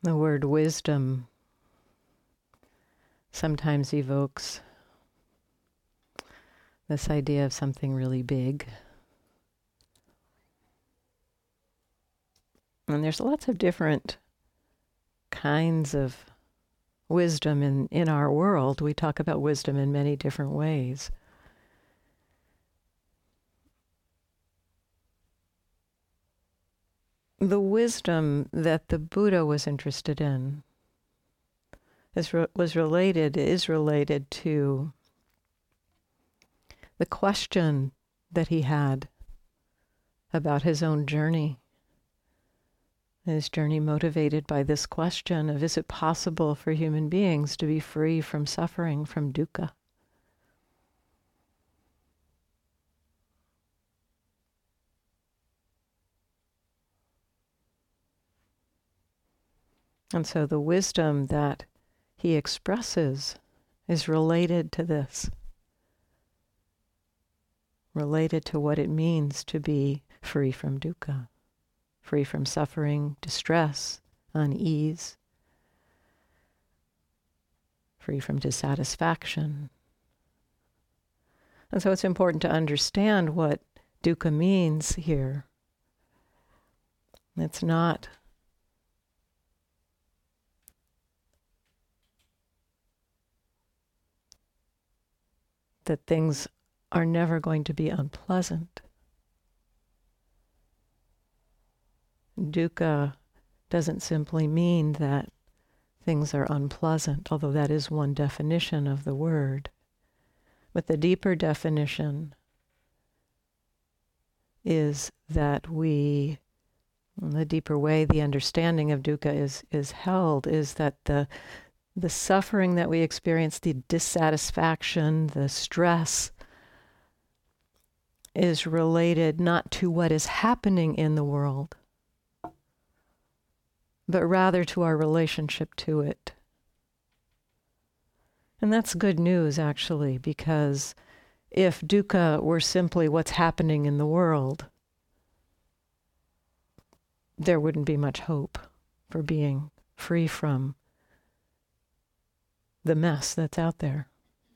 The word wisdom sometimes evokes this idea of something really big. And there's lots of different kinds of wisdom in our world. We talk about wisdom in many different ways. The wisdom that the Buddha was interested in is related to the question that he had about his own journey. His journey motivated by this question of, is it possible for human beings to be free from suffering, from dukkha? And so the wisdom that he expresses is related to this, related to what it means to be free from dukkha, free from suffering, distress, unease, free from dissatisfaction. And so it's important to understand what dukkha means here. It's not that things are never going to be unpleasant. Dukkha doesn't simply mean that things are unpleasant, although that is one definition of the word. But the deeper definition is that the deeper way the understanding of dukkha is held is that the suffering that we experience, the dissatisfaction, the stress, is related not to what is happening in the world, but rather to our relationship to it. And that's good news, actually, because if dukkha were simply what's happening in the world, there wouldn't be much hope for being free from the mess that's out there.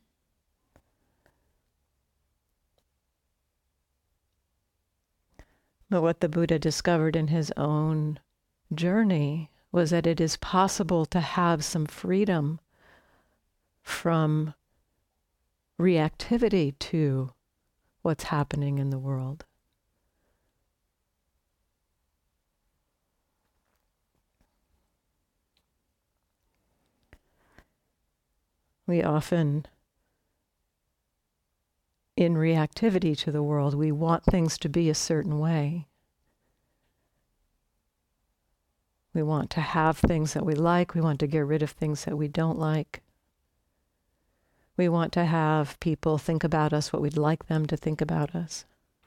But what the Buddha discovered in his own journey was that it is possible to have some freedom from reactivity to what's happening in the world. We often, in reactivity to the world, we want things to be a certain way. We want to have things that we like. We want to get rid of things that we don't like. We want to have people think about us what we'd like them to think about us.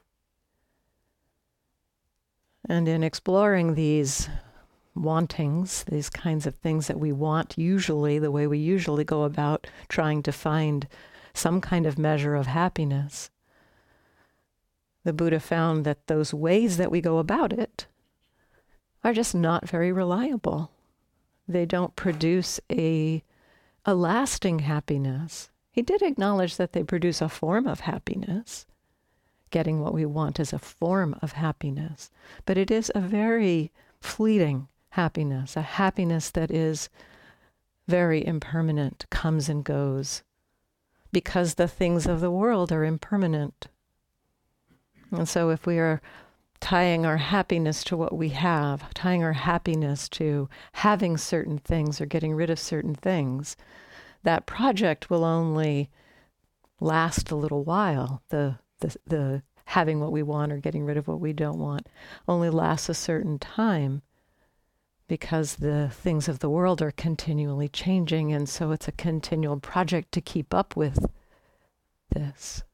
And in exploring these wantings, these kinds of things that we want, usually the way we usually go about trying to find some kind of measure of happiness, the Buddha found that those ways that we go about it are just not very reliable. They don't produce a lasting happiness. He did acknowledge that they produce a form of happiness. Getting what we want is a form of happiness, but it is a very fleeting happiness, a happiness that is very impermanent, comes and goes, because the things of the world are impermanent. And so if we are tying our happiness to what we have, tying our happiness to having certain things or getting rid of certain things, that project will only last a little while. The having what we want or getting rid of what we don't want only lasts a certain time, because the things of the world are continually changing, and so it's a continual project to keep up with this.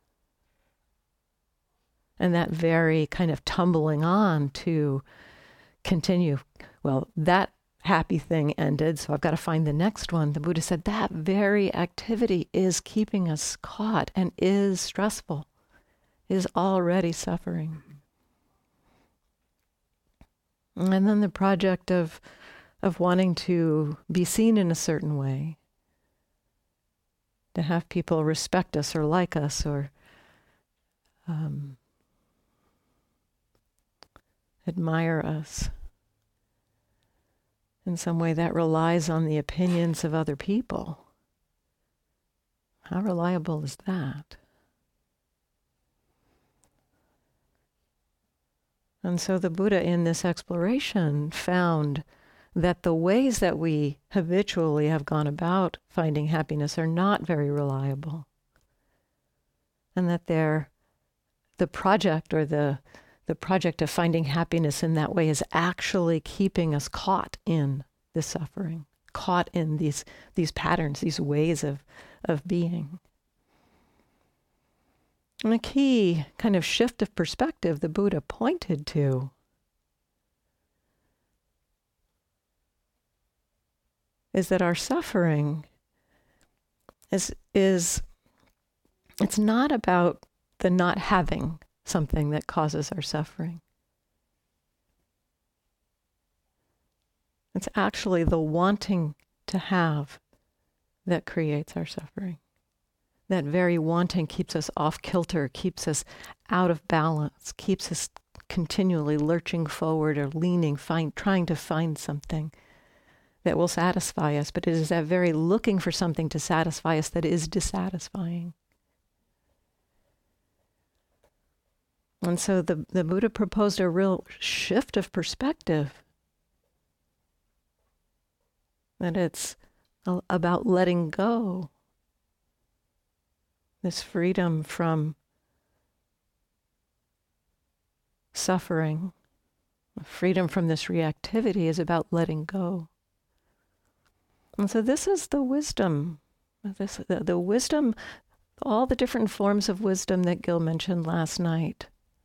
And that very kind of tumbling on to continue, well, that happy thing ended, so I've got to find the next one. The Buddha said that very activity is keeping us caught and is stressful, is already suffering. And then the project of of wanting to be seen in a certain way, to have people respect us or like us or admire us. In some way that relies on the opinions of other people. How reliable is that? And so the Buddha in this exploration found that the ways that we habitually have gone about finding happiness are not very reliable. And that the project or the project of finding happiness in that way is actually keeping us caught in the suffering, caught in these patterns, these ways of being. And a key kind of shift of perspective the Buddha pointed to is that our suffering is it's not about the not having something that causes our suffering. It's actually the wanting to have that creates our suffering. That very wanting keeps us off kilter, keeps us out of balance, keeps us continually lurching forward or leaning, trying to find something that will satisfy us. But it is that very looking for something to satisfy us that is dissatisfying. And so the Buddha proposed a real shift of perspective. That it's about letting go. This freedom from suffering, freedom from this reactivity is about letting go. And so this is the wisdom. The wisdom, all the different forms of wisdom that Gil mentioned last night,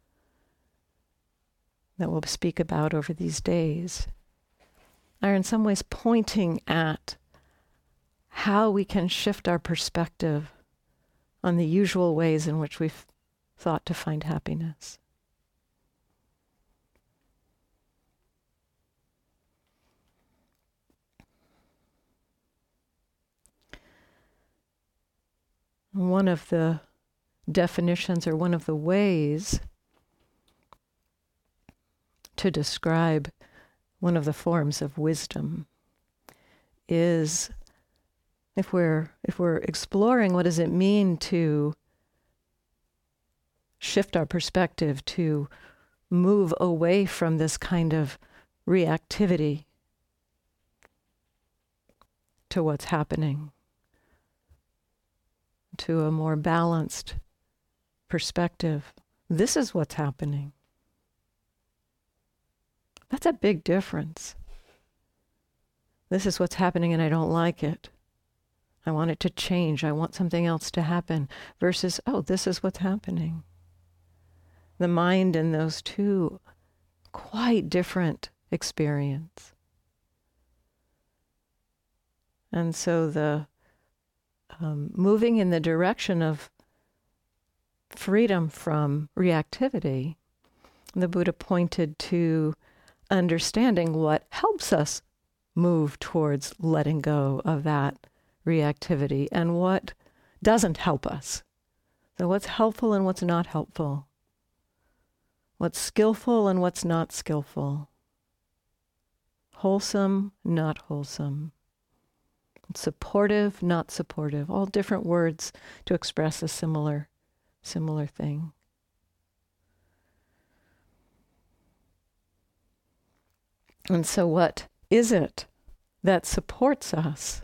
that we'll speak about over these days, are in some ways pointing at how we can shift our perspective on the usual ways in which we've thought to find happiness. One of the definitions or one of the ways to describe one of the forms of wisdom is if we're exploring what does it mean to shift our perspective, to move away from this kind of reactivity to what's happening, to a more balanced perspective. This is what's happening. That's a big difference. This is what's happening and I don't like it. I want it to change. I want something else to happen. Versus, oh, this is what's happening. The mind and those two, quite different experience. And so the moving in the direction of freedom from reactivity, the Buddha pointed to understanding what helps us move towards letting go of that reactivity and what doesn't help us. So what's helpful and what's not helpful. What's skillful and what's not skillful. Wholesome, not wholesome. Supportive, not supportive. All different words to express a similar thing. And so what is it that supports us?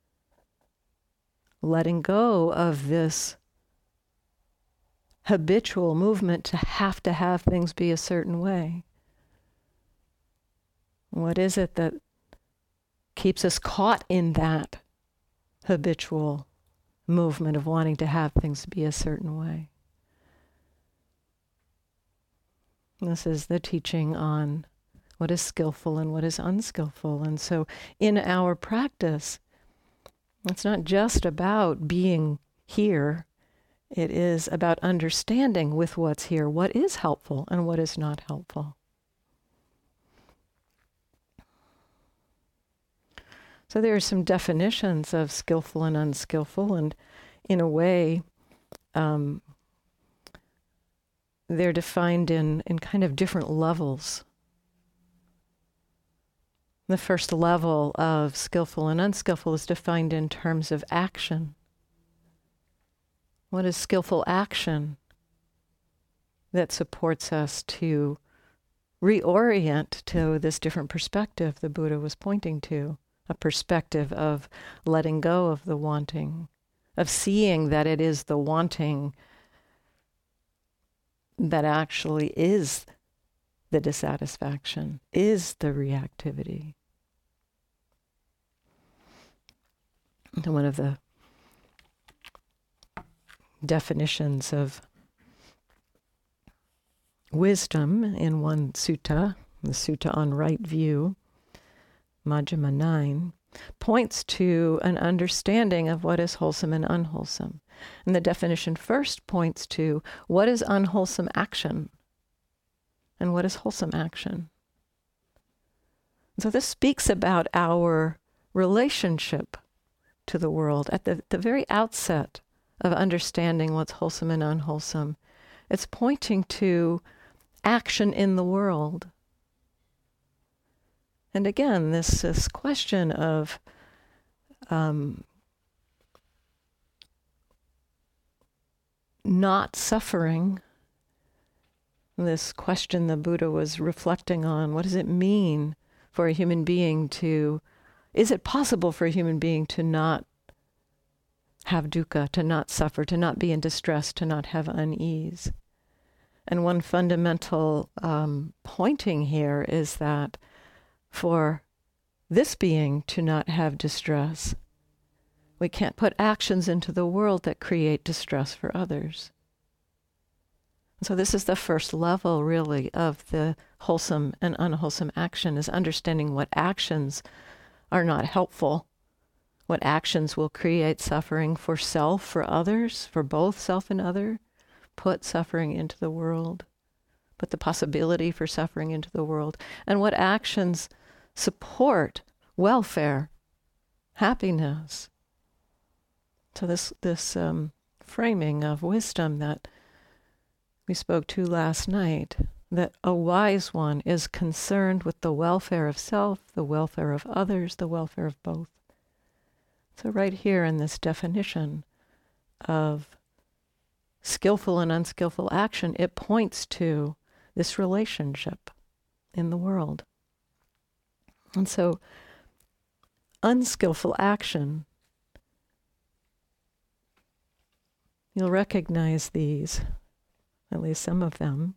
Letting go of this habitual movement to have things be a certain way. What is it that keeps us caught in that habitual movement of wanting to have things be a certain way? This is the teaching on what is skillful and what is unskillful. And so in our practice, it's not just about being here. It is about understanding with what's here what is helpful and what is not helpful. So there are some definitions of skillful and unskillful, and in a way, they're defined in kind of different levels. The first level of skillful and unskillful is defined in terms of action. What is skillful action that supports us to reorient to this different perspective the Buddha was pointing to? A perspective of letting go of the wanting, of seeing that it is the wanting that actually is the dissatisfaction, is the reactivity. And one of the definitions of wisdom in one sutta, the Sutta on Right View, Majjhima 9, points to an understanding of what is wholesome and unwholesome. And the definition first points to what is unwholesome action and what is wholesome action. So this speaks about our relationship to the world at the very outset of understanding what's wholesome and unwholesome. It's pointing to action in the world. And again, this question of not suffering, this question the Buddha was reflecting on, what does it mean for a human being to, is it possible for a human being to not have dukkha, to not suffer, to not be in distress, to not have unease? And one fundamental pointing here is that for this being to not have distress, we can't put actions into the world that create distress for others. So this is the first level, really, of the wholesome and unwholesome action, is understanding what actions are not helpful, what actions will create suffering for self, for others, for both self and other, put suffering into the world, put the possibility for suffering into the world, and what actions support welfare, happiness. So this framing of wisdom that we spoke to last night, that a wise one is concerned with the welfare of self, the welfare of others, the welfare of both. So right here in this definition of skillful and unskillful action, it points to this relationship in the world. And so unskillful action, you'll recognize these, at least some of them.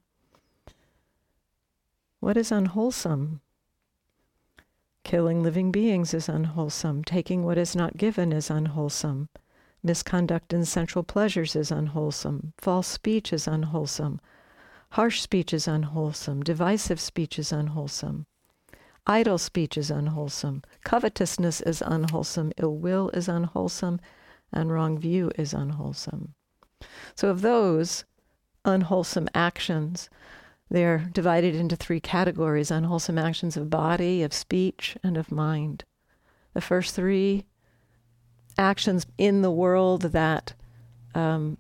What is unwholesome? Killing living beings is unwholesome. Taking what is not given is unwholesome. Misconduct in sensual pleasures is unwholesome. False speech is unwholesome. Harsh speech is unwholesome. Divisive speech is unwholesome. Idle speech is unwholesome. Covetousness is unwholesome. Ill will is unwholesome. And wrong view is unwholesome. So of those unwholesome actions, they're divided into three categories: unwholesome actions of body, of speech, and of mind. The first three actions in the world that of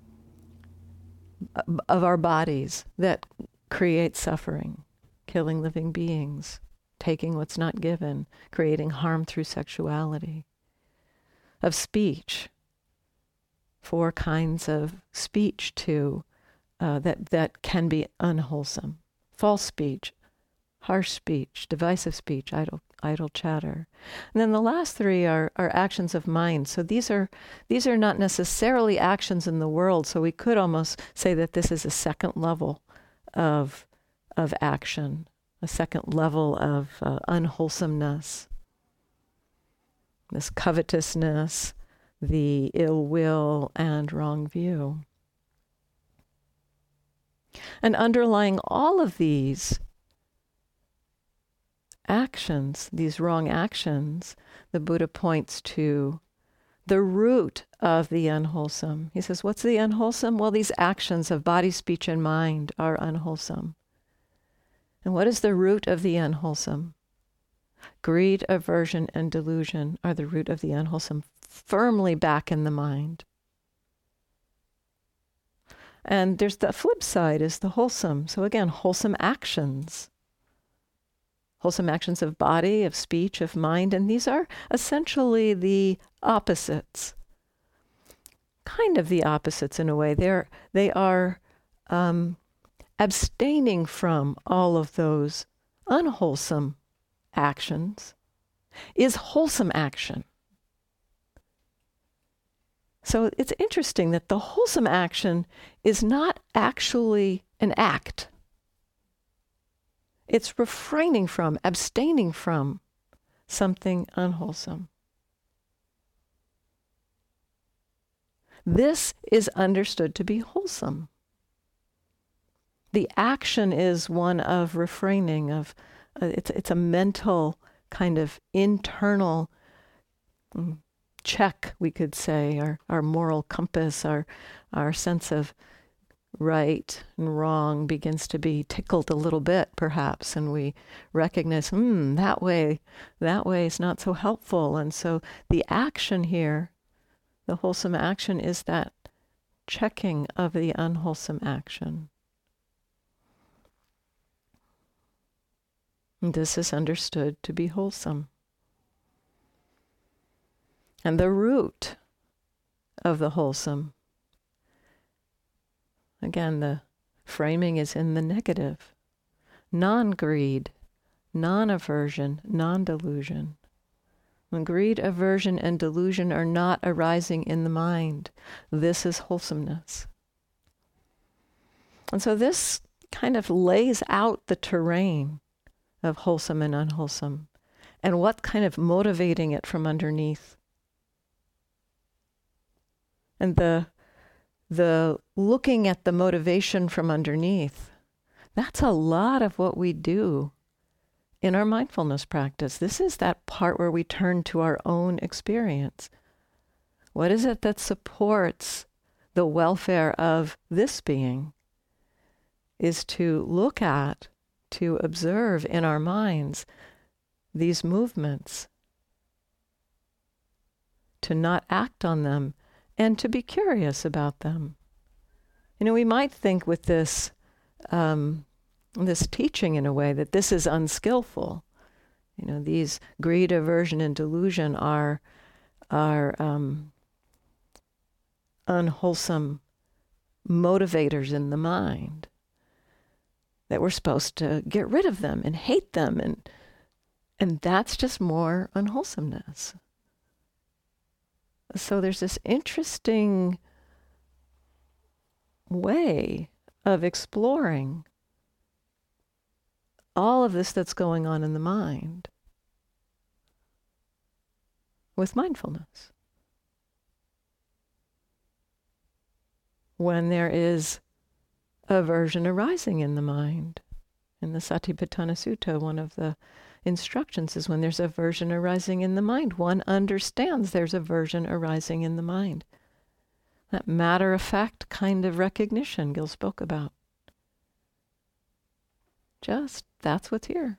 our bodies that create suffering: killing living beings, taking what's not given, creating harm through sexuality. Of speech, four kinds of speech that can be unwholesome: false speech, harsh speech, divisive speech, idle chatter. And then the last three are actions of mind. So these are not necessarily actions in the world. So we could almost say that this is a second level of action, a second level of unwholesomeness. This covetousness, the ill will, and wrong view. And underlying all of these actions, these wrong actions, the Buddha points to the root of the unwholesome. He says, what's the unwholesome? Well, these actions of body, speech, and mind are unwholesome. And what is the root of the unwholesome? Greed, aversion, and delusion are the root of the unwholesome, firmly back in the mind. And there's the flip side, is the wholesome. So again, wholesome actions. Wholesome actions of body, of speech, of mind. And these are essentially the opposites. Kind of the opposites in a way. They are abstaining from all of those unwholesome actions is wholesome action. So it's interesting that the wholesome action is not actually an act. It's refraining from, abstaining from something unwholesome. This is understood to be wholesome. The action is one of refraining, of it's a mental kind of internal check, we could say, our moral compass, our sense of right and wrong begins to be tickled a little bit, perhaps, and we recognize, that way is not so helpful. And so the action here, the wholesome action, is that checking of the unwholesome action. And this is understood to be wholesome. And the root of the wholesome, again, the framing is in the negative. Non-greed, non-aversion, non-delusion. When greed, aversion, and delusion are not arising in the mind, this is wholesomeness. And so this kind of lays out the terrain of wholesome and unwholesome, and what kind of motivating it from underneath. And the looking at the motivation from underneath, that's a lot of what we do in our mindfulness practice. This is that part where we turn to our own experience. What is it that supports the welfare of this being? Is to look at, to observe in our minds these movements, to not act on them, and to be curious about them. You know, we might think with this this teaching in a way that this is unskillful. You know, these greed, aversion, and delusion are unwholesome motivators in the mind, that we're supposed to get rid of them and hate them, and that's just more unwholesomeness. So there's this interesting way of exploring all of this that's going on in the mind with mindfulness. When there is aversion arising in the mind. In the Satipatthana Sutta, one of the instructions is when there's aversion arising in the mind, one understands there's aversion arising in the mind. That matter-of-fact kind of recognition Gil spoke about. Just, that's what's here.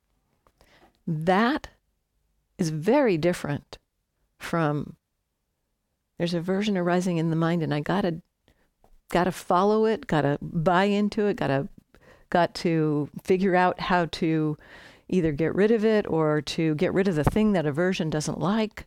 That is very different from there's aversion arising in the mind and I gotta follow it, gotta buy into it, got to figure out how to either get rid of it or to get rid of the thing that aversion doesn't like.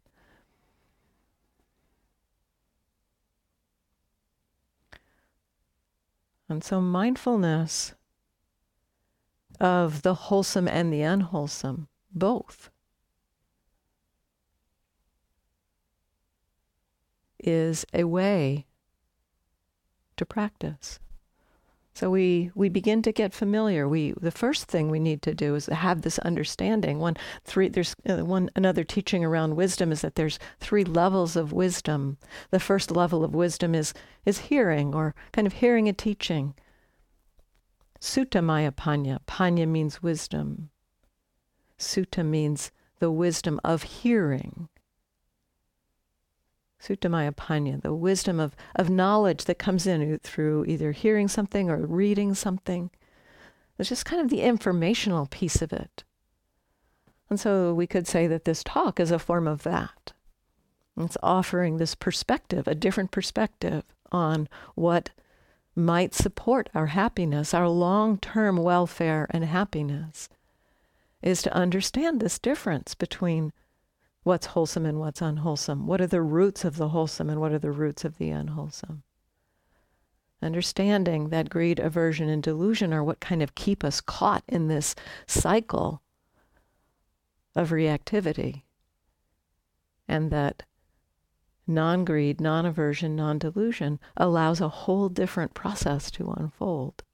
And so mindfulness of the wholesome and the unwholesome, both, is a way to practice. So we begin to get familiar. The first thing we need to do is to have this understanding. Another teaching around wisdom is that there's 3 levels of wisdom. The first level of wisdom is hearing, or kind of hearing a teaching. Sutta Maya Panya. Panya means wisdom. Sutta means the wisdom of hearing. Sutta Maya Panya, the wisdom of knowledge that comes in through either hearing something or reading something. It's just kind of the informational piece of it. And so we could say that this talk is a form of that. It's offering this perspective, a different perspective on what might support our happiness, our long-term welfare and happiness, is to understand this difference between what's wholesome and what's unwholesome. What are the roots of the wholesome and what are the roots of the unwholesome? Understanding that greed, aversion, and delusion are what kind of keep us caught in this cycle of reactivity. And that non-greed, non-aversion, non-delusion allows a whole different process to unfold.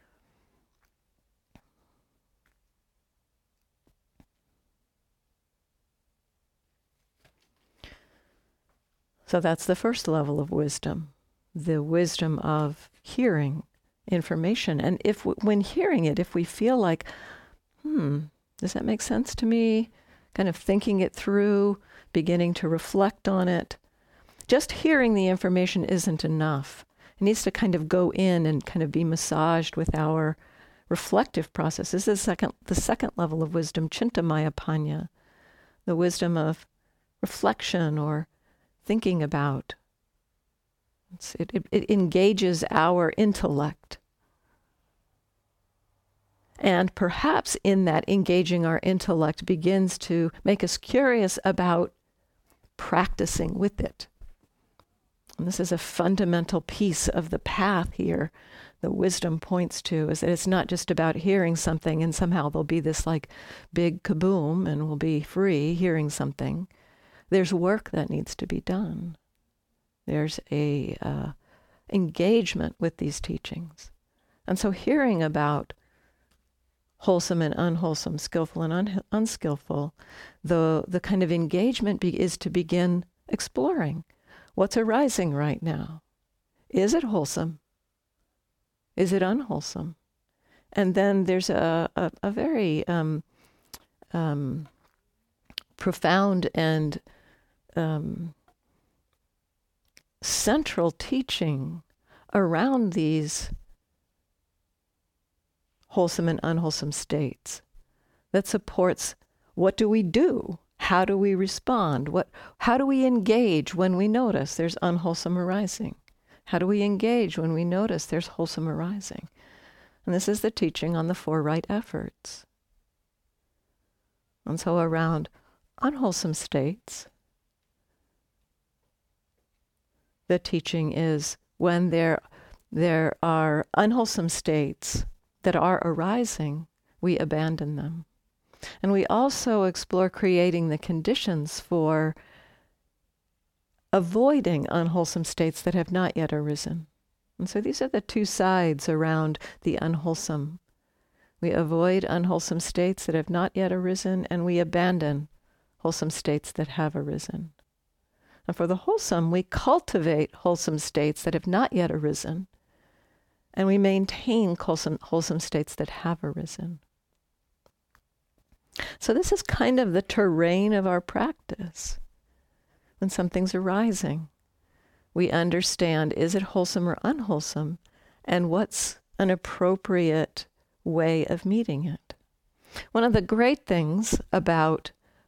So that's the first level of wisdom, the wisdom of hearing information. And when hearing it, if we feel like, does that make sense to me? Kind of thinking it through, beginning to reflect on it. Just hearing the information isn't enough. It needs to kind of go in and kind of be massaged with our reflective process. This is the second level of wisdom, Chintamaya Panya, the wisdom of reflection or thinking about. It engages our intellect. And perhaps in that engaging our intellect begins to make us curious about practicing with it. And this is a fundamental piece of the path here. The wisdom points to is that it's not just about hearing something and somehow there'll be this like big kaboom and we'll be free hearing something. There's work that needs to be done. There's a engagement with these teachings. And so hearing about wholesome and unwholesome, skillful and unskillful, the kind of engagement is to begin exploring what's arising right now. Is it wholesome? Is it unwholesome? And then there's a very profound and central teaching around these wholesome and unwholesome states that supports what do we do? How do we respond? How do we engage when we notice there's unwholesome arising? How do we engage when we notice there's wholesome arising? And this is the teaching on the 4 right efforts. And so around unwholesome states, the teaching is when there are unwholesome states that are arising, we abandon them. And we also explore creating the conditions for avoiding unwholesome states that have not yet arisen. And so these are the 2 sides around the unwholesome. We avoid unwholesome states that have not yet arisen, and we abandon wholesome states that have arisen. And for the wholesome, we cultivate wholesome states that have not yet arisen, and we maintain wholesome states that have arisen. So this is kind of the terrain of our practice. When something's arising, we understand, is it wholesome or unwholesome? And what's an appropriate way of meeting it? One of the great things about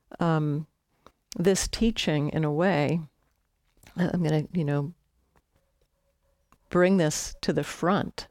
this teaching, in a way, I'm going to, bring this to the front.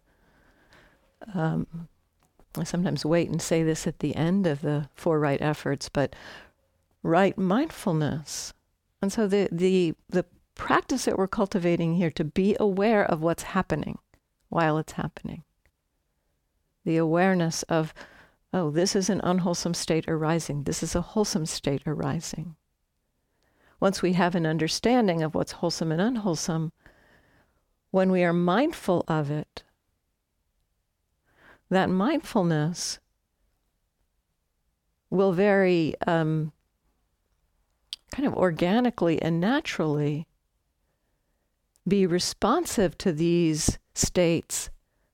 I sometimes wait and say this at the end of the 4 right efforts, but right mindfulness. And so the practice that we're cultivating here, to be aware of what's happening while it's happening. The awareness of, oh, this is an unwholesome state arising. This is a wholesome state arising. Once we have an understanding of what's wholesome and unwholesome, when we are mindful of it, that mindfulness will very kind of organically and naturally be responsive to these states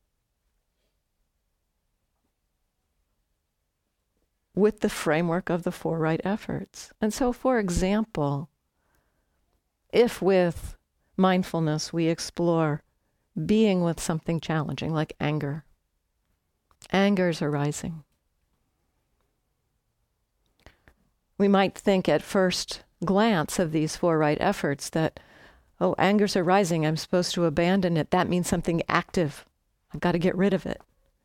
with the framework of the 4 right efforts. And so, for example, if with mindfulness we explore being with something challenging like anger, anger is arising. We might think at first glance of these 4 right efforts that, oh, anger's arising, I'm supposed to abandon it. That means something active. I've got to get rid of it.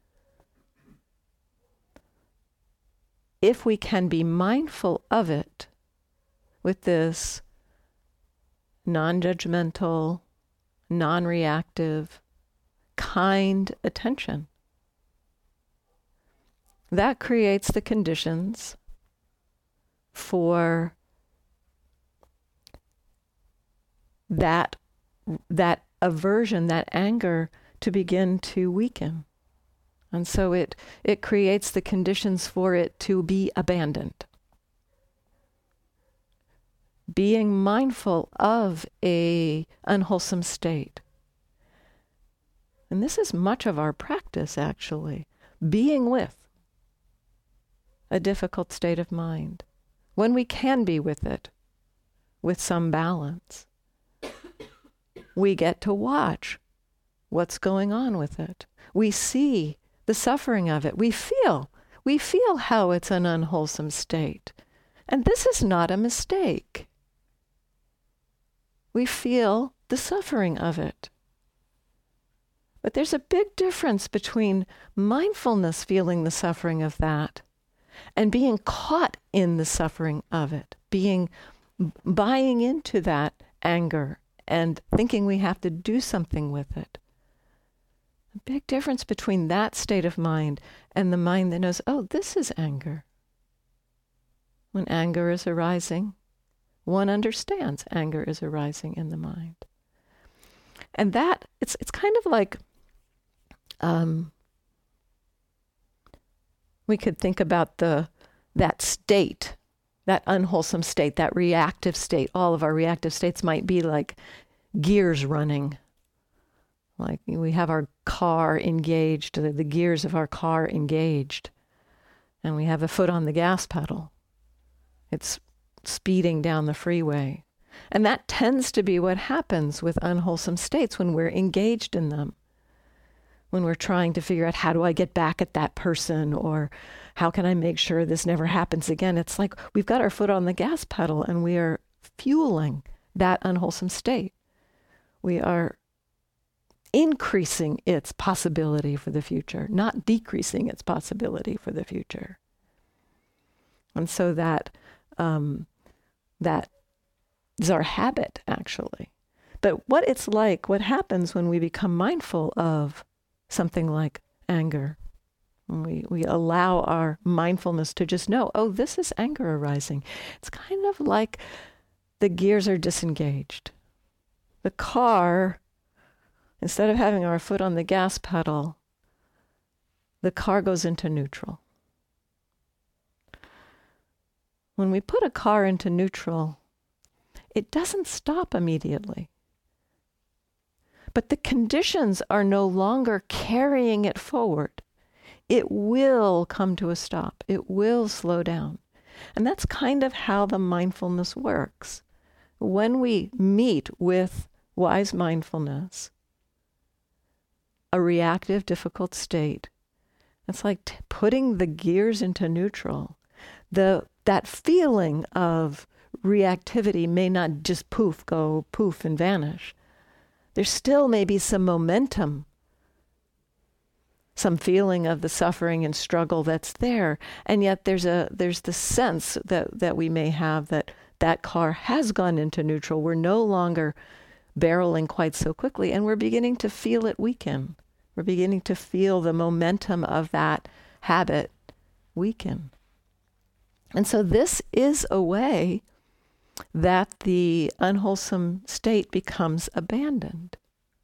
If we can be mindful of it with this non-judgmental, non-reactive, kind attention, that creates the conditions for that aversion, that anger, to begin to weaken. And so it creates the conditions for it to be abandoned. Being mindful of a unwholesome state. And this is much of our practice, actually. Being with a difficult state of mind, when we can be with it, with some balance. We get to watch what's going on with it. We see the suffering of it. We feel how it's an unwholesome state. And this is not a mistake. We feel the suffering of it. But there's a big difference between mindfulness feeling the suffering of that and being caught in the suffering of it, buying into that anger and thinking we have to do something with it. A big difference between that state of mind and the mind that knows, oh, this is anger. When anger is arising, one understands anger is arising in the mind. And that, it's kind of like, we could think about that state, that unwholesome state, that reactive state. All of our reactive states might be like gears running. Like we have our car engaged, the gears of our car engaged, and we have a foot on the gas pedal. It's speeding down the freeway. And that tends to be what happens with unwholesome states when we're engaged in them. When we're trying to figure out, how do I get back at that person, or how can I make sure this never happens again? It's like we've got our foot on the gas pedal and we are fueling that unwholesome state. We are increasing its possibility for the future, not decreasing its possibility for the future. And so that is our habit, actually. But what it's like, what happens when we become mindful of something like anger, when we allow our mindfulness to just know, oh, this is anger arising. It's kind of like the gears are disengaged. The car, instead of having our foot on the gas pedal, the car goes into neutral. When we put a car into neutral, it doesn't stop immediately. But the conditions are no longer carrying it forward. It will come to a stop. It will slow down. And that's kind of how the mindfulness works. When we meet with wise mindfulness, a reactive, difficult state, it's like putting the gears into neutral. That feeling of reactivity may not just go poof and vanish. There still may be some momentum, some feeling of the suffering and struggle that's there, and yet there's the sense that we may have that car has gone into neutral. We're no longer barreling quite so quickly, and we're beginning to feel it weaken. We're beginning to feel the momentum of that habit weaken. And so this is a way that the unwholesome state becomes abandoned.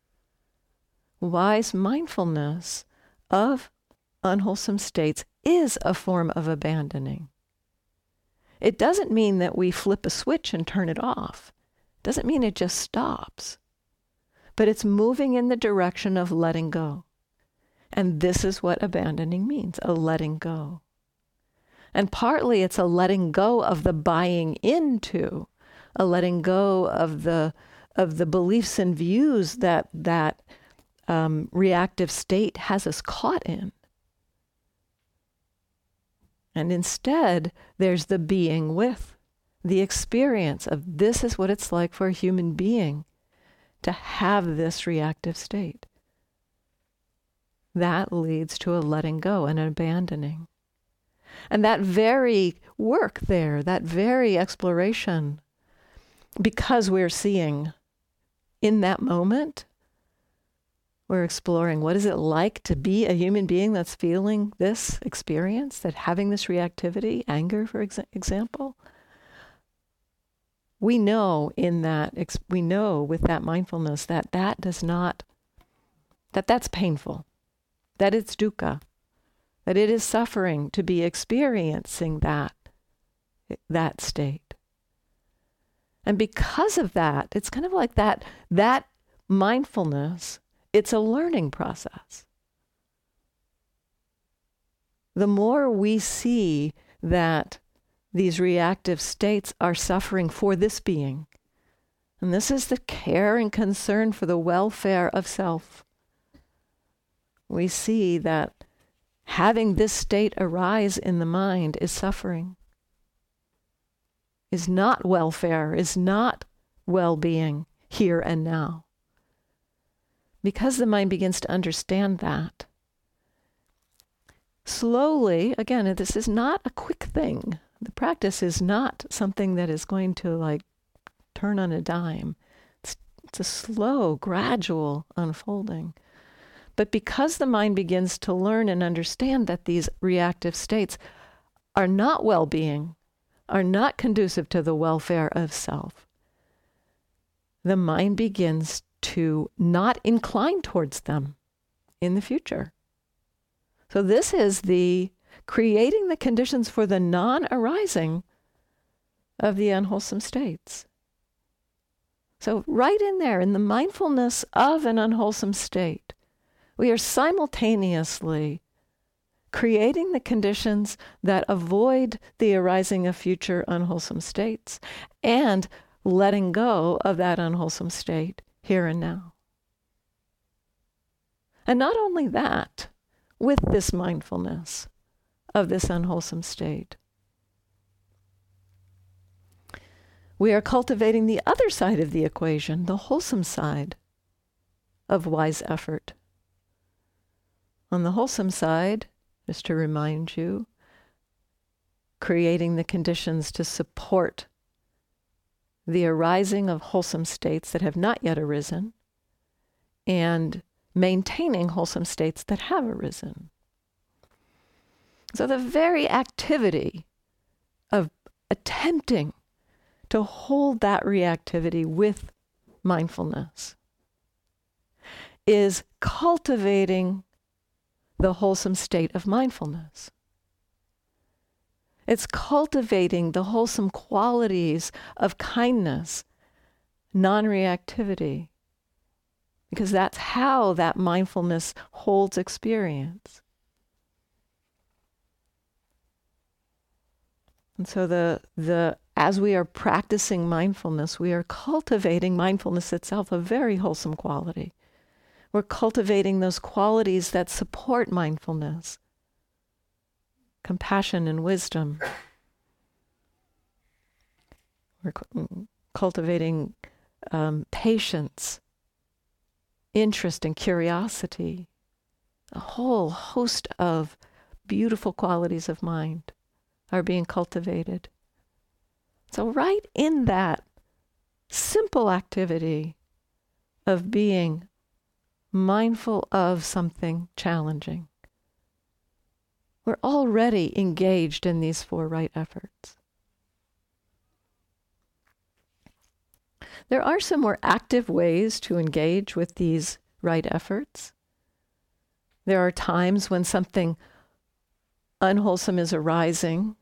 Wise mindfulness of unwholesome states is a form of abandoning. It doesn't mean that we flip a switch and turn it off. It doesn't mean it just stops. But it's moving in the direction of letting go. And this is what abandoning means, a letting go. And partly it's a letting go of the buying into, a letting go of the beliefs and views that reactive state has us caught in. And instead, there's the being with, the experience of this is what it's like for a human being to have this reactive state. That leads to a letting go and an abandoning. And that very work there, that very exploration, because we're seeing in that moment, we're exploring what is it like to be a human being that's feeling this experience, that having this reactivity, anger, for example. We know in that, we know with that mindfulness that does not, that's painful, that it's dukkha, that it is suffering to be experiencing that state. And because of that, it's kind of like that mindfulness, it's a learning process. The more we see that these reactive states are suffering for this being, and this is the care and concern for the welfare of self, we see that having this state arise in the mind is suffering, is not welfare, is not well-being here and now. Because the mind begins to understand that, slowly, again, this is not a quick thing. The practice is not something that is going to turn on a dime. It's a slow, gradual unfolding. But because the mind begins to learn and understand that these reactive states are not well-being, are not conducive to the welfare of self, the mind begins to not incline towards them in the future. So this is the creating the conditions for the non-arising of the unwholesome states. So right in there, in the mindfulness of an unwholesome state, we are simultaneously creating the conditions that avoid the arising of future unwholesome states and letting go of that unwholesome state here and now. And not only that, with this mindfulness of this unwholesome state, we are cultivating the other side of the equation, the wholesome side of wise effort. On the wholesome side, just to remind you, creating the conditions to support the arising of wholesome states that have not yet arisen, and maintaining wholesome states that have arisen. So the very activity of attempting to hold that reactivity with mindfulness is cultivating the wholesome state of mindfulness. It's cultivating the wholesome qualities of kindness, non-reactivity, because that's how that mindfulness holds experience. And so as we are practicing mindfulness, we are cultivating mindfulness itself, a very wholesome quality. We're cultivating those qualities that support mindfulness. Compassion and wisdom. We're cultivating patience, interest and curiosity, a whole host of beautiful qualities of mind are being cultivated. So right in that simple activity of being mindful of something challenging, we're already engaged in these 4 right efforts. There are some more active ways to engage with these right efforts. There are times when something unwholesome is arising.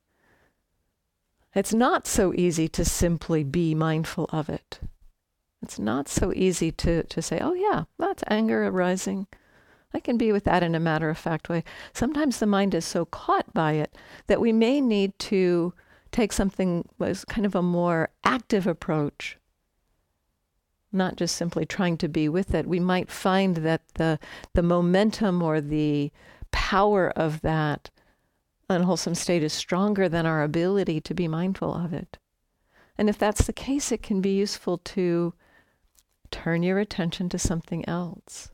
It's not so easy to simply be mindful of it. It's not so easy to say, oh yeah, that's anger arising. I can be with that in a matter-of-fact way. Sometimes the mind is so caught by it that we may need to take something as kind of a more active approach, not just simply trying to be with it. We might find that the momentum or the power of that unwholesome state is stronger than our ability to be mindful of it. And if that's the case, it can be useful to turn your attention to something else.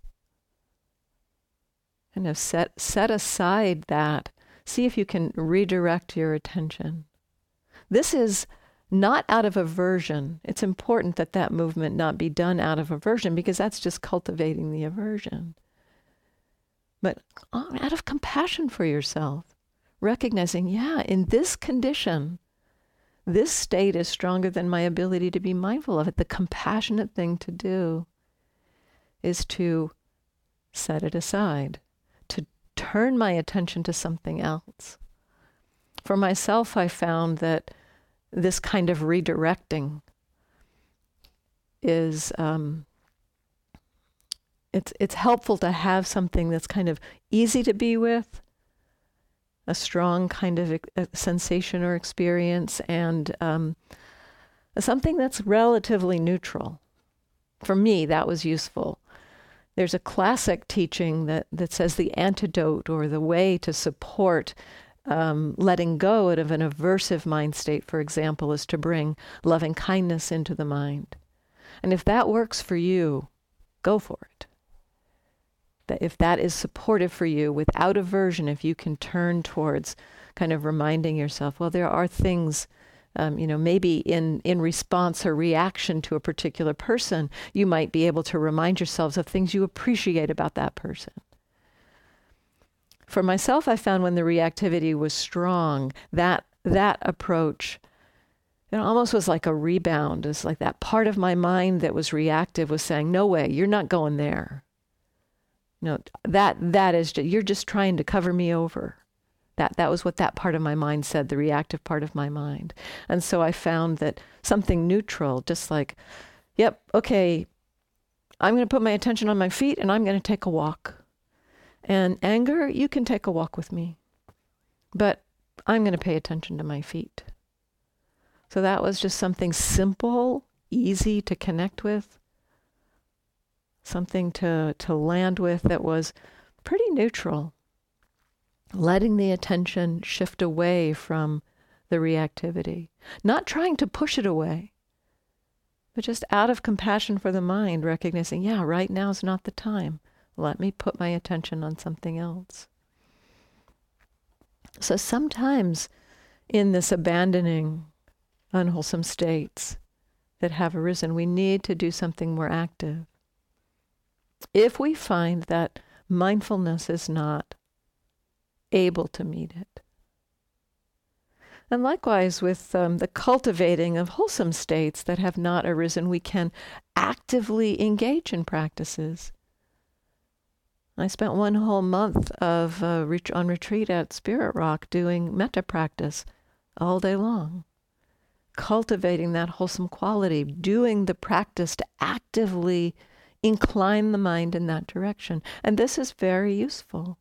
Kind of set aside that. See if you can redirect your attention. This is not out of aversion. It's important that that movement not be done out of aversion, because that's just cultivating the aversion. But out of compassion for yourself, recognizing, yeah, in this condition, this state is stronger than my ability to be mindful of it. The compassionate thing to do is to set it aside, to turn my attention to something else. For myself, I found that this kind of redirecting is, it's helpful to have something that's kind of easy to be with, a strong kind of sensation or experience, and something that's relatively neutral. For me, that was useful. There's a classic teaching that says the antidote, or the way to support letting go of an aversive mind state, for example, is to bring loving kindness into the mind. And if that works for you, go for it. If that is supportive for you without aversion, if you can turn towards kind of reminding yourself, well, there are things, maybe in response or reaction to a particular person, you might be able to remind yourselves of things you appreciate about that person. For myself, I found when the reactivity was strong, that approach, it almost was like a rebound. It's like that part of my mind that was reactive was saying, no way, you're not going there. No, that is just, you're just trying to cover me over. That was what that part of my mind said, the reactive part of my mind. And so I found that something neutral, just like, yep, okay, I'm going to put my attention on my feet and I'm going to take a walk. And anger, you can take a walk with me, but I'm going to pay attention to my feet. So that was just something simple, easy to connect with, something to land with that was pretty neutral, letting the attention shift away from the reactivity, not trying to push it away, but just out of compassion for the mind, recognizing, yeah, right now is not the time. Let me put my attention on something else. So sometimes in this abandoning unwholesome states that have arisen, we need to do something more active. If we find that mindfulness is not able to meet it. And likewise with the cultivating of wholesome states that have not arisen, we can actively engage in practices. I spent one whole month of on retreat at Spirit Rock doing metta practice all day long, cultivating that wholesome quality, doing the practice to actively incline the mind in that direction. And this is very useful.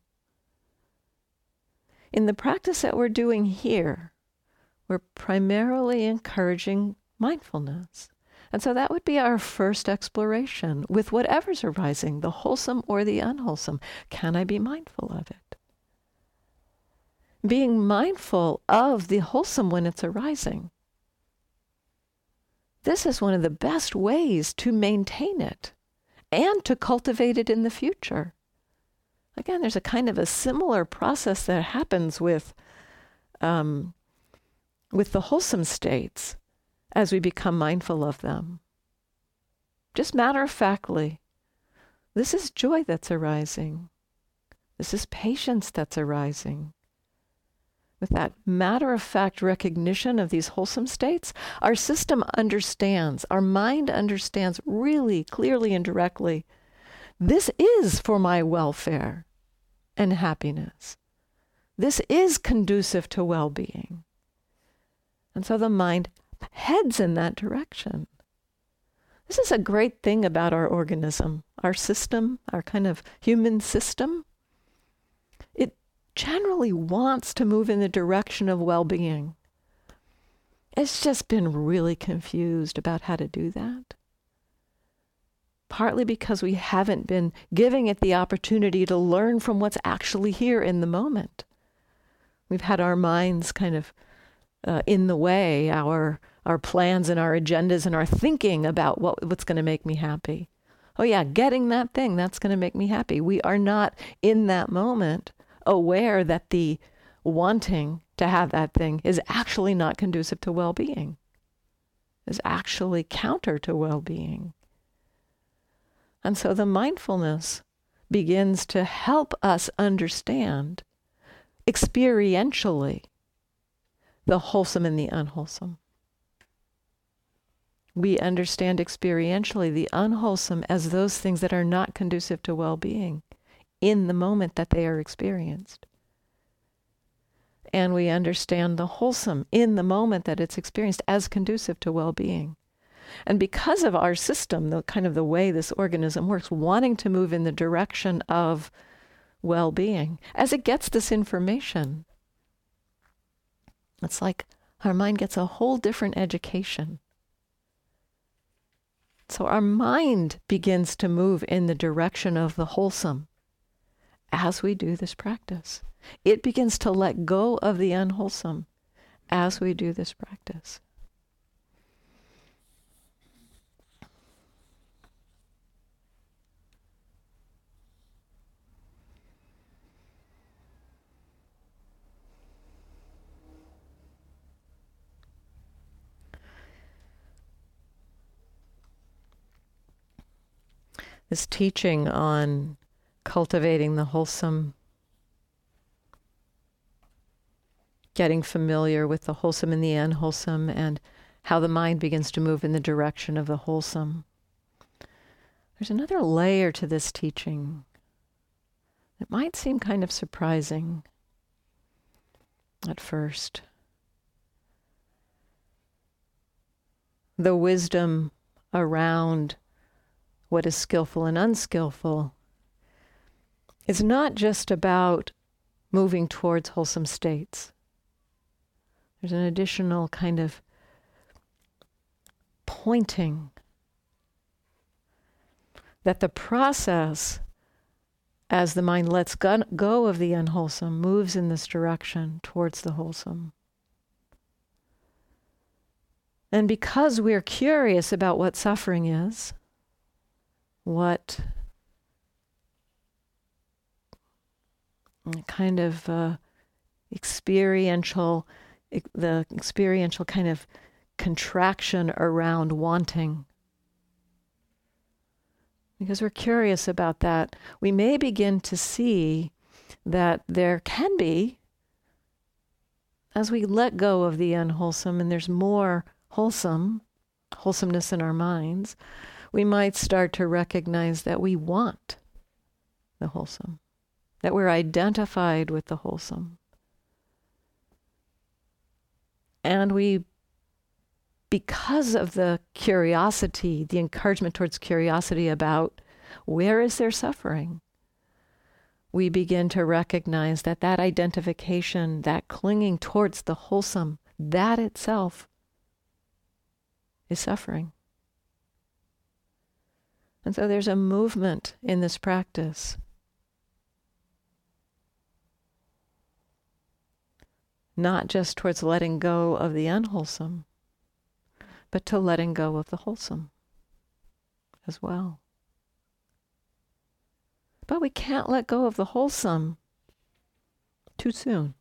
In the practice that we're doing here, we're primarily encouraging mindfulness. And so that would be our first exploration with whatever's arising, the wholesome or the unwholesome. Can I be mindful of it? Being mindful of the wholesome when it's arising. This is one of the best ways to maintain it and to cultivate it in the future. Again, there's a kind of a similar process that happens with the wholesome states as we become mindful of them. Just matter-of-factly, this is joy that's arising. This is patience that's arising. With that matter-of-fact recognition of these wholesome states, our system understands, our mind understands really clearly and directly, this is for my welfare and happiness. This is conducive to well-being. And so the mind heads in that direction. This is a great thing about our organism, our system, our kind of human system. It generally wants to move in the direction of well-being. It's just been really confused about how to do that. Partly because we haven't been giving it the opportunity to learn from what's actually here in the moment. We've had our minds kind of in the way, our plans and our agendas and our thinking about what's going to make me happy. Oh yeah, getting that thing, that's going to make me happy. We are not in that moment aware that the wanting to have that thing is actually not conducive to well-being, is actually counter to well-being. And so the mindfulness begins to help us understand experientially the wholesome and the unwholesome. We understand experientially the unwholesome as those things that are not conducive to well-being in the moment that they are experienced. And we understand the wholesome in the moment that it's experienced as conducive to well-being. And because of our system, the kind of the way this organism works, wanting to move in the direction of well-being, as it gets this information, it's like our mind gets a whole different education. So our mind begins to move in the direction of the wholesome as we do this practice. It begins to let go of the unwholesome as we do this practice. This teaching on cultivating the wholesome, getting familiar with the wholesome and the unwholesome, and how the mind begins to move in the direction of the wholesome. There's another layer to this teaching that might seem kind of surprising at first. The wisdom around what is skillful and unskillful is not just about moving towards wholesome states. There's an additional kind of pointing that the process, as the mind lets go of the unwholesome, moves in this direction towards the wholesome. And because we're curious about what suffering is, what kind of the experiential kind of contraction around wanting. Because we're curious about that, we may begin to see that there can be, as we let go of the unwholesome and there's more wholesomeness in our minds, we might start to recognize that we want the wholesome, that we're identified with the wholesome. And we, because of the curiosity, the encouragement towards curiosity about where is there suffering, we begin to recognize that that identification, that clinging towards the wholesome, that itself is suffering. And so there's a movement in this practice. Not just towards letting go of the unwholesome, but to letting go of the wholesome as well. But we can't let go of the wholesome too soon.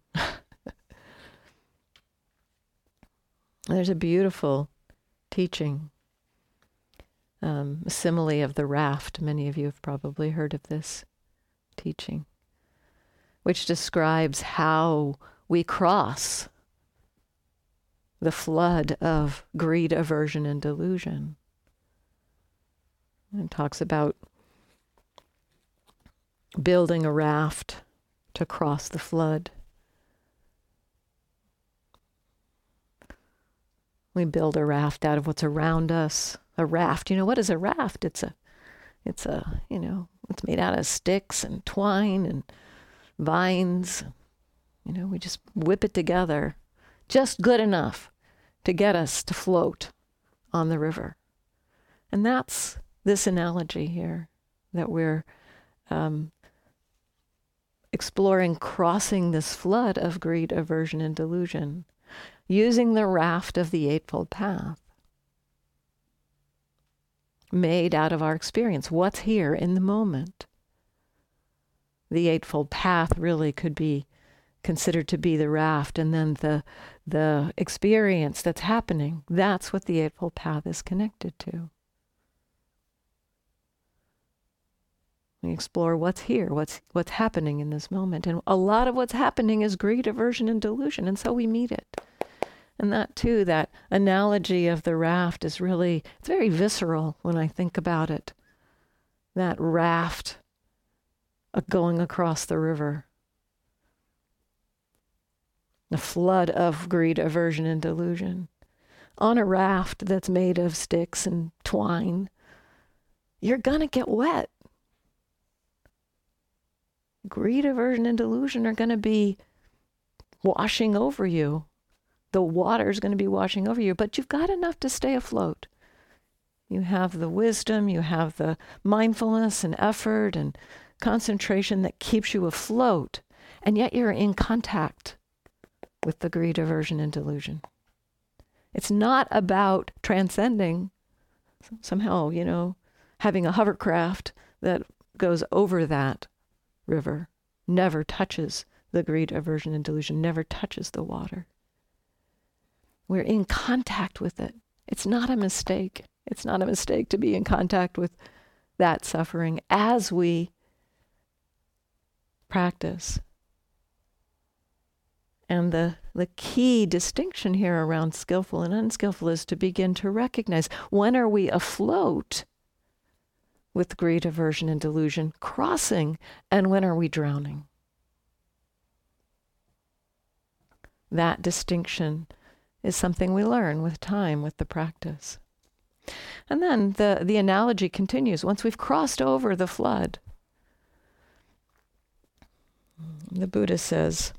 There's a beautiful teaching, a simile of the raft. Many of you have probably heard of this teaching, which describes how we cross the flood of greed, aversion, and delusion. And talks about building a raft to cross the flood. We build a raft out of what's around us. A raft, what is a raft? It's made out of sticks and twine and vines. We just whip it together, just good enough to get us to float on the river. And that's this analogy here, that we're exploring crossing this flood of greed, aversion, and delusion, using the raft of the Eightfold Path, made out of our experience, what's here in the moment. The Eightfold Path really could be considered to be the raft, and then the experience that's happening, that's what the Eightfold Path is connected to. We explore what's here, what's happening in this moment. And a lot of what's happening is greed, aversion, and delusion, and so we meet it. And that too, that analogy of the raft is really, it's very visceral when I think about it. That raft going across the river. The flood of greed, aversion, and delusion. On a raft that's made of sticks and twine, you're gonna get wet. Greed, aversion, and delusion are going to be washing over you. The water's going to be washing over you, but you've got enough to stay afloat. You have the wisdom, you have the mindfulness and effort and concentration that keeps you afloat, and yet you're in contact with the greed, aversion, and delusion. It's not about transcending, somehow, having a hovercraft that goes over that river, never touches the greed, aversion, and delusion, never touches the water. We're in contact with it. It's not a mistake. It's not a mistake to be in contact with that suffering as we practice. And the key distinction here around skillful and unskillful is to begin to recognize, when are we afloat with greed, aversion, and delusion, crossing, and when are we drowning? That distinction is something we learn with time, with the practice. And then the analogy continues. Once we've crossed over the flood, the Buddha says,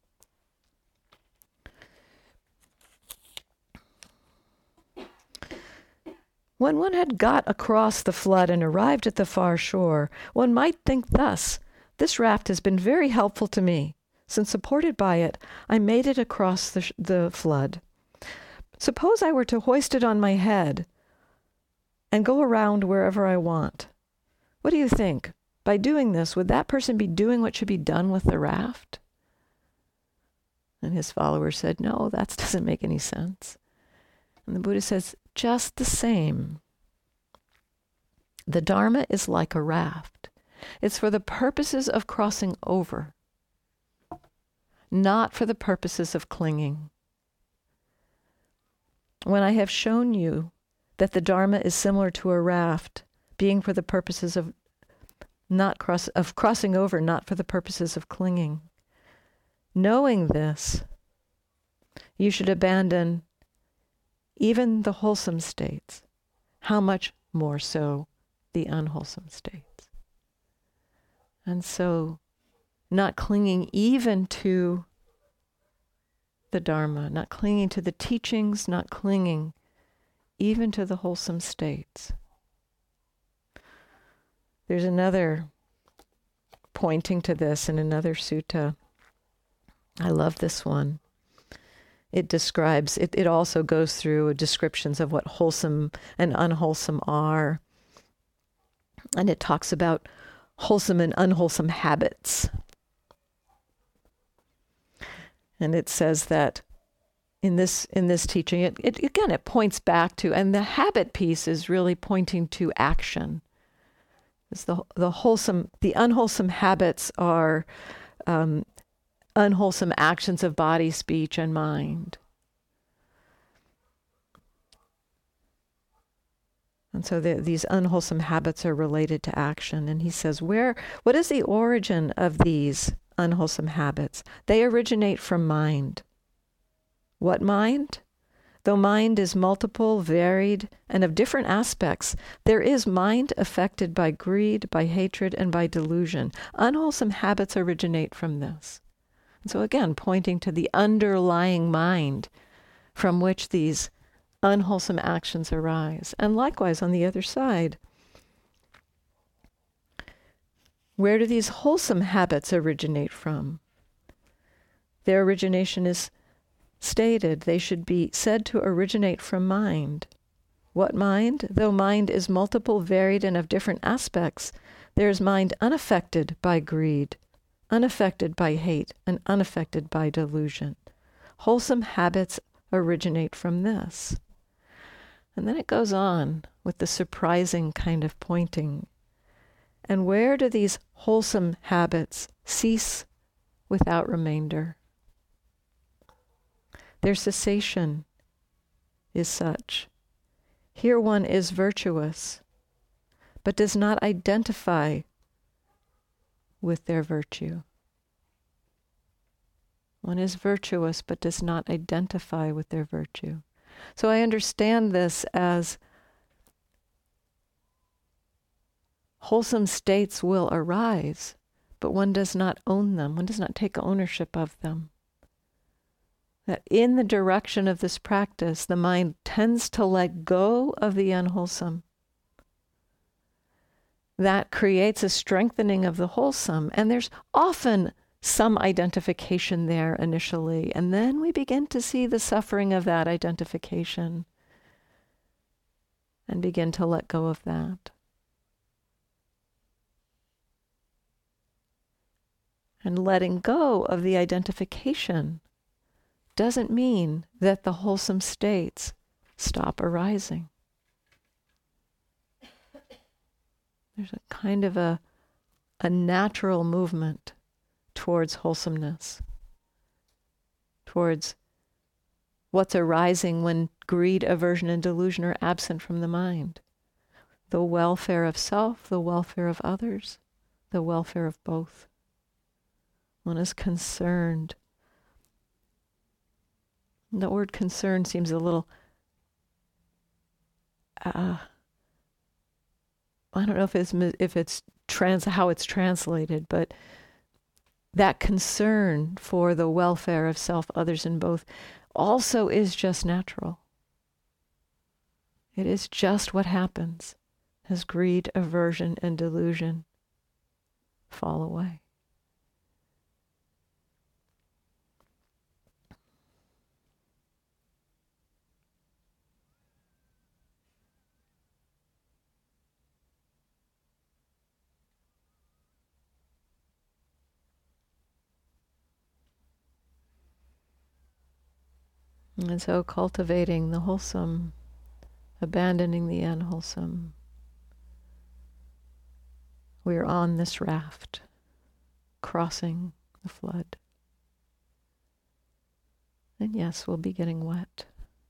when one had got across the flood and arrived at the far shore, one might think thus, this raft has been very helpful to me, since supported by it, I made it across the flood. Suppose I were to hoist it on my head and go around wherever I want. What do you think? By doing this, would that person be doing what should be done with the raft? And his followers said, no, that doesn't make any sense. And the Buddha says, just the same. The Dharma is like a raft. It's for the purposes of crossing over, not for the purposes of clinging. When I have shown you that the Dharma is similar to a raft, being for the purposes of crossing over, not for the purposes of clinging, knowing this, you should abandon even the wholesome states. How much more so the unwholesome states? And so, not clinging even to the Dharma, not clinging to the teachings, not clinging even to the wholesome states. There's another pointing to this in another sutta. I love this one. It describes, it also goes through descriptions of what wholesome and unwholesome are. And it talks about wholesome and unwholesome habits. And it says that in this teaching, it points back to, and the habit piece is really pointing to action. It's the unwholesome habits are unwholesome actions of body, speech, and mind. And so these unwholesome habits are related to action. And he says, what is the origin of these unwholesome habits? They originate from mind. What mind? Though mind is multiple, varied, and of different aspects, there is mind affected by greed, by hatred, and by delusion. Unwholesome habits originate from this. And so again, pointing to the underlying mind from which these unwholesome actions arise. And likewise, on the other side, Where do these wholesome habits originate from? Their origination is stated. They should be said to originate from mind. What mind? Though mind is multiple, varied, and of different aspects, there is mind unaffected by greed, unaffected by hate, and unaffected by delusion. Wholesome habits originate from this. And then it goes on with the surprising kind of pointing. And where do these wholesome habits cease without remainder? Their cessation is such. Here one is virtuous, but does not identify with their virtue. One is virtuous, but does not identify with their virtue. So I understand this as wholesome states will arise, but one does not own them. One does not take ownership of them. That in the direction of this practice, the mind tends to let go of the unwholesome. That creates a strengthening of the wholesome. And there's often some identification there initially. And then we begin to see the suffering of that identification and begin to let go of that. And letting go of the identification doesn't mean that the wholesome states stop arising. There's a kind of a natural movement towards wholesomeness, towards what's arising when greed, aversion, and delusion are absent from the mind. The welfare of self, the welfare of others, the welfare of both. One is concerned. The word concern seems a little, I don't know if it's how it's translated, but that concern for the welfare of self, others, and both also is just natural. It is just what happens as greed, aversion, and delusion fall away. And so cultivating the wholesome, abandoning the unwholesome. We are on this raft, crossing the flood. And yes, we'll be getting wet.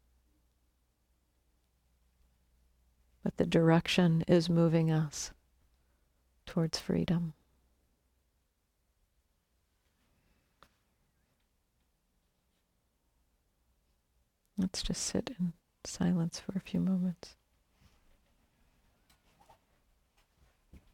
But the direction is moving us towards freedom. Let's just sit in silence for a few moments.